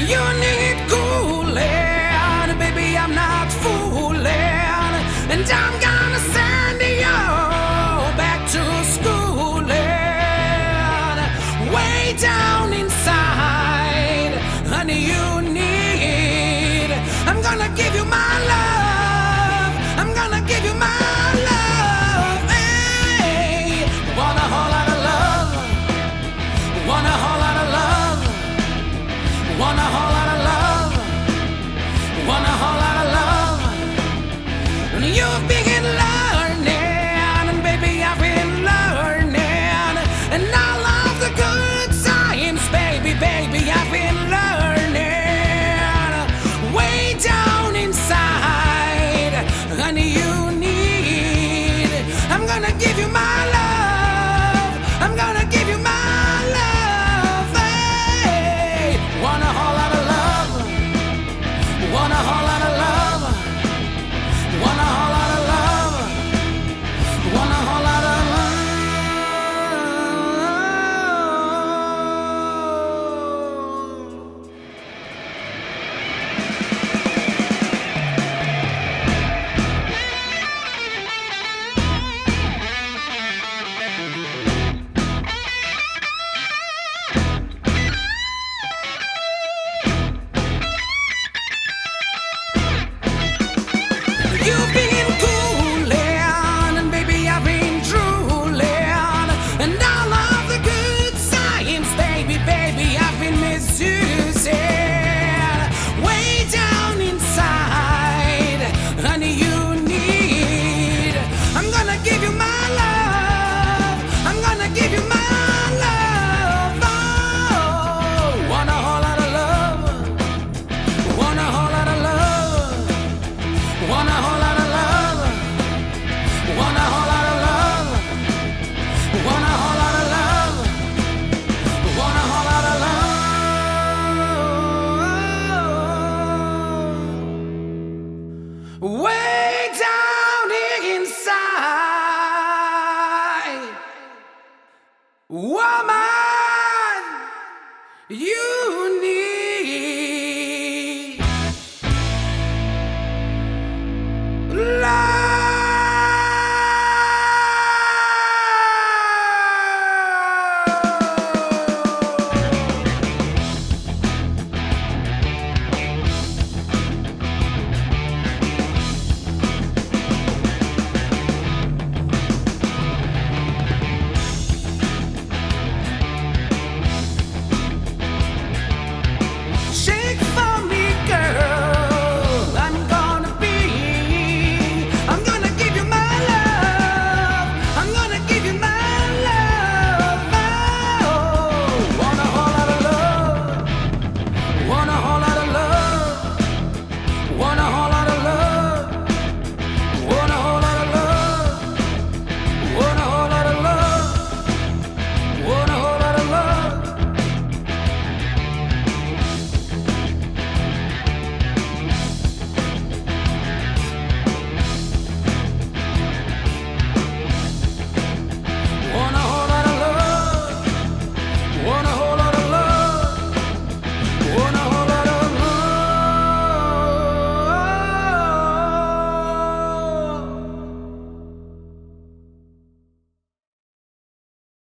You need cooling, baby, I'm not fooling, and I'm gonna send you back to schooling, way down inside, honey, you need. I'm gonna give you my love. I'm gonna give you my love. Hey, want a whole lot of love. Want a whole lot of love. Want a whole lot of love. Want a whole lot of love. And you've been learning, and baby, I've been learning, and all of the good science, baby, I've been learning, way down inside, honey, you need. I'm gonna give you my love. I'm gonna give you my love. Hey, want a whole lot of love. Want a whole lot of love. Want a whole lot of love. Want a whole lot of love. You've been cooling, and baby, I've been drooling, and all of the good science, baby, I've been misusing, way down inside, honey, you need. I'm gonna give you my love. I'm gonna give you my love. Oh, want a whole lot of love. Want a whole lot of love. Want a whole lot of love. Want a whole lot of love. Want a whole lot of love. Want a whole lot of love. Way down inside, woman, you